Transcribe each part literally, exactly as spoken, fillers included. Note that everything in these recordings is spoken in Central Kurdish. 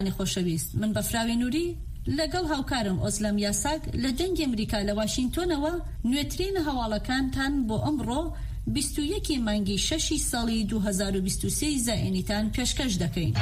خۆشەویست من بەفراوی نووری لەگەڵ هاوکارم ئۆزلەم یاساک لە دەنگی ئەمریکا لە واشنگتۆنەوە نوێترین هەواڵەکانتان بۆ ئەمڕۆ بیست و یەکی مانگی شەشی ساڵی دوو هەزار و بیست و سێ زائینیتان پێشکەش دەکەین.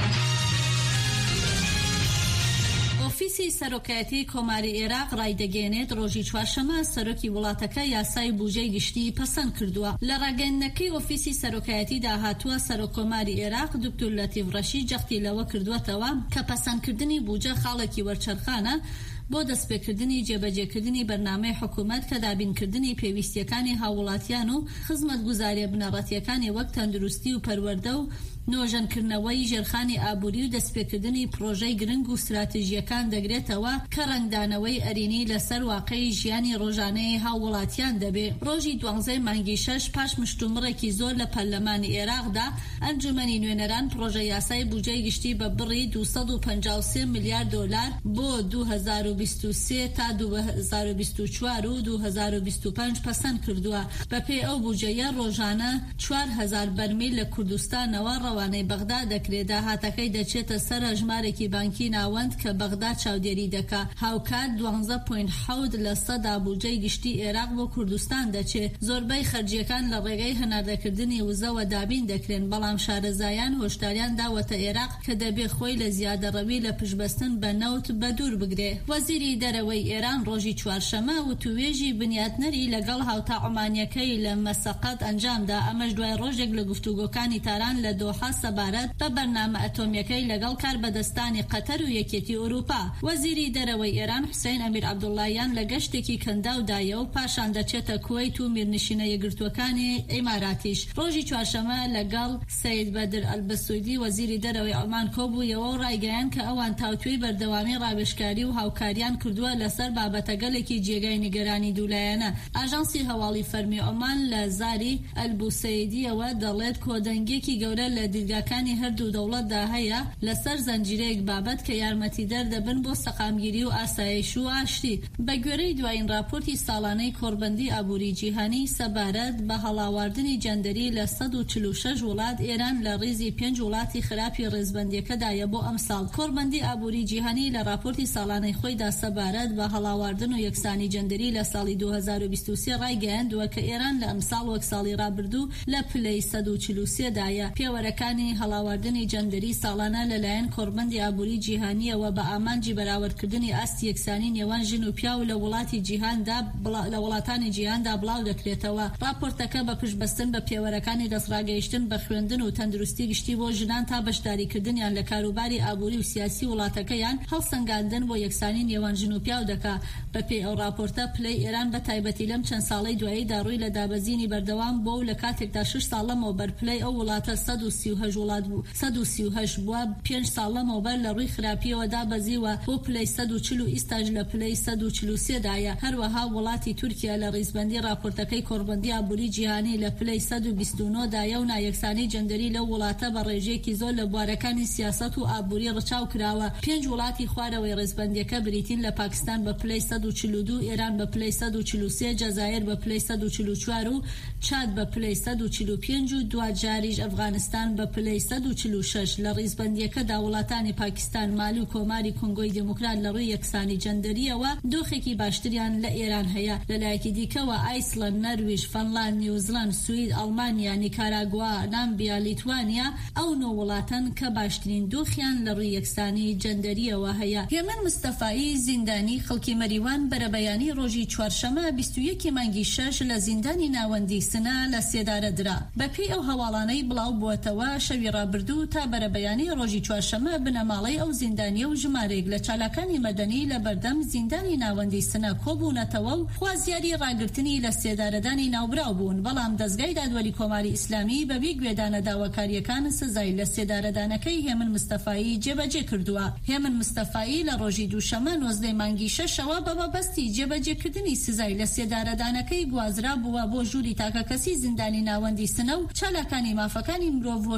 ئۆفیسی سەرۆکایەتی کۆماری عێراق ڕایدەگەێنێت ڕۆژی چوارشەمە سەرۆکی وڵاتەکە یاسای بوجەی گشتی پەسەند کردووە. لە ڕاگەیاندنەکەی ئۆفیسی سەرۆکایەتی داهاتووە سەرۆکۆماری عێراق دکتۆر لەتیف ڕەشید جەختی لەوە کردووەتەوە کە پەسەندکردنی بوجە خاڵێکی وەرچەرخانە بۆ دەستپێکردنی جێبەجێکردنی بەرنامەی حکوومەت کە دابینکردنی پێویستیەکانی هاوڵاتیان و خزمەتگوزاریە بنەڕەتیەکانی وەک تەندروستی و پەروەردە و نۆژەنکردنەوەی ژێرخانی ئابووری و دەستپێکردنی پرۆژەی گرنگ و استراتیژیەکان دەگرێتەوە کە ڕەنگدانەوەی ئەرینی لەسەر واقعی ژیانی ڕۆژانەی هاوڵاتیان دەبێ. ڕۆژی دوانزەی مانگی شەش پاش مشتومڕێکی زۆر لە پەرلەمانی عێراقدا ئەنجومەنی نوێنەران پرۆژە یاسای بودجەی گشتی بە بڕی دووسەد و پەنجا و سێ ملیارد دۆلار بۆ دوو هەزار و بیست و سێ تا دوو هەزار و بیست و چوار و دوو هەزار و بیست و پێنج پەسەند کردووە. بەپێی ئەو بودجەیە ڕۆژانە چوار هەزار بەرمیل لە کوردستانەوە ڕەوانەی بەغدا دەکرێت. داهاتەکەی دەچێتە سەر ژمارێکی بانکی ناوەند کە بەغدا چاودێری دەکا. هاوکات دوانزە پۆینت حەوت لە سەدا بودجەی گشتی عێراق بۆ کوردستان دەچێت. زۆربەی خەرجیەکان لە ڕێگەی هەناردەکردنی وزەوە دابین دەکرێن، بەڵام شارەزایان هۆشداریان داوەتە عێراق کە دەبێ خۆی لە زیادەڕەوی لە پشبەستن بە نەوت بەدوور بگرێ. وەزیری دەرەوەی ئێران ڕۆژی چوارشەمە وتوێژی بنیاتنەری لەگەڵ هاوتا عومانیەکەی لە مەسەقەت ئەنجامدا. ئەمەش دوای ڕۆژێک لە گفتوگۆکانی تاران لە دۆحا سەبارەت بە بەرنامە ئەتۆمیەکەی لەگەڵ کاربەدەستانی قەتەر و یەکێتی ئەوروپا. وەزیری دەرەوەی ئێران حوسێن ئەمیر عەبدوڵڵاهیان لە گەشتێکی کەنداودایە و پاشان دەچێتە کوێیت و میرنشینە یەکگرتووەکانی ئیماراتیش. ڕۆژی چوارشەمە لەگەڵ سەید بەدر ئەلبەسوودی وەزیری دەرەوەی عومان کۆبوویەوە و ڕایگەیان کە ئەوان تاوتوێی بەردەوامی ڕاوێژکاری و هاوکاریان کردووە لەسەر بابەتە گەلێکی جێگای نیگەرانی دوولایەنە. ئاژانسی هەواڵی فەرمی عومان لە زاری ئەلبوسەیدیەوە دەڵێت کۆدەنگێکی گەورە لە دیلگاکانی هەردوو دەوڵەتدا هەیە لەسەر زەنجیرەیەک بابەت کە یارمەتیدەر دەبن بۆ سەقامگیری و ئاسایش و ئاشتی. بە گوێرەی دوایین راپۆرتی ساڵانەی کۆڕبەندی ئابووری جیهانی سەبارەت بە هەڵاواردنی جەندەری لە سەد و چل و شەش وڵات، ئێران لە ڕێزی پێنج وڵاتی خراپی ڕێزبەندیەکەدایە بۆ ئەم ساڵ. کۆڕبەندی ئابووری جیهانی لە راپۆرتی ساڵانەی خۆیدا سەبارەت بە هەڵاواردن و یەکسانی جەندەری لە ساڵی دوو هەزار و بیست و سێ ڕایگەیاندووە کە ئێران لە ئەمساڵ وەک ساڵی ڕابردوو لە پلەی سەد و چل و سێ دایە. پێوەرەکانی هەڵاواردنی جەندەری ساڵانە لەلایەن کۆڕبەندی ئابووری جیهانیەوە بە ئامانجی بەراوردکردنی ئاستی یەکسانی نێوان ژن و پیا و لە وڵاتی جیهاندا لە وڵاتانی جیهاندا بڵاو دەکرێتەوە. راپۆرتەکە بە پشتبەستن بە پێوەرەکانی دەستڕاگەیشتن بە خوێندن و تەندروستی گشتی بۆ ژنان تا بەشداریکردنیان لە کاروباری ئابووری و سیاسی وڵاتەکەیان هەڵسەنگاندن بۆ یەکسانی نێوان ژن و پیا دەکا. بەپێی ئەو راپۆرتە پلەی ئێران بە تایبەتی لەم چەند ساڵەی دواییدا ڕووی لە دابەزینی بەردەوام بۆ و لە کاتێکدا شش ساڵ لەمەوە بەرپلەی ئەو وڵاتە سەد و سی و هەشت وڵات بوو سەد و سی و هەشت بووە پێنج ساڵ لەمەوە بەر لە ڕووی خراپیەوە دابەزیوە بۆ پلەی سەد و چل و ئیستاژ لە پلەی سەد و چل و سێ دایە. هەروەها وڵاتی تورکیا لە ڕیزبەندی راپۆرتەکەی کۆڕبەندی ئابووری جیهانی لە پلەی سەد و بیست و نۆ دایە و نایەکسانی جەندەری لە وڵاتە بە ڕێژەیەکی زۆر لە بوارەکانی سیاسەت و ئابووری ڕچاو کراوە. پێنج وڵاتی خوارەوەی ڕێزبەندیەکە بریتین لە پاکستان بە پلەی سەد و چل و دوو، ئێران بە پلەی سەد و چل و سێ، جەزایر بە پلەی سەد و چل و چوار و چاد بە پلەی سەد و چل و پێنج و دوجاریش ئەفغانستان بە پلەی سەد و چل و شەش. لە ڕیزبەندیەکەدا وڵاتانی پاکستان، مالی و کۆماری کۆنگۆی دموکرات لە ڕووی یەکسانی جەندەریەوە دۆخێکی باشتریان لە ئێران هەیە. لەلایەکی دیکەوە ئایسلەند، نەرویژ، فەنلاند، نیوزیلاند، سوید، ئەڵمانیا، نیکاراگوا، نامبیا، لیتوانیا ئەو نۆ وڵاتن کە باشترین دۆخیان لە ڕووی یەکسانی جەندەریەوە هەیە. هێمن مستەفایی زیندانی خەڵکی مەریوان بەرەبەیانی ڕۆژی چوارشەمە بیست و یەکی مانگی شەش لە زیندانی ناوەندی سنا لە سێدارە درا. بەپێی ئەو هەواڵانەی بڵاو بووەتەوە شەوی ڕابردوو تا بەرەبەیانی ڕۆژی چوارشەمە بنەماڵەی ئەو زیندانیە و ژمارەیەک لە چالاکانی مەدەنی لە بەردەم زیندانی ناوەندی سنا کۆبوونەتەوە و خوازیاری ڕاگررتنی لە سێدارەدانی ناوبراو بوون. بەڵام دەستگای دادوەری کۆماری ئیسلامی بەبێ گوێدانە داواکاریەکان سزای لە سێدارەدانەکەی هێمن مستەفایی جێبەجێ کردووە. هێمن مستەفایی لە ڕۆژی دووشەمە نۆزدەی مانگی شەشەوە بە مەبەستی جێبەجێکردنی سزای لە سێدارەدانەکەی گوازرا بووە بۆ ژووری تاکەکەسی زیندانی ناوەندی سنە و چالاکانی مافەکانی مرۆڤ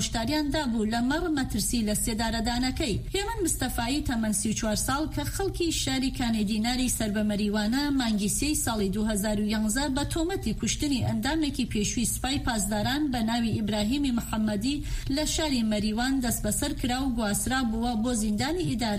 هۆشداریان دابوو لە مەڕ مەترسی لە سێدارەدانەکەی. هێمن مستەفایی تەمەن سی و چوار ساڵ کە خەڵکی شاری کانێدیناری سەر بە مەریوانە مانگی سێی ساڵی دوو هەزار و یانزە بە تۆمەتی کوشتنی ئەندامێکی پێشووی سوپای پاسداران بە ناوی ئیبراهیمی محەممەدی لە شاری مەریوان دەست بەسەر کرا و گواسرا بووە بۆ زیندانی ئیدارە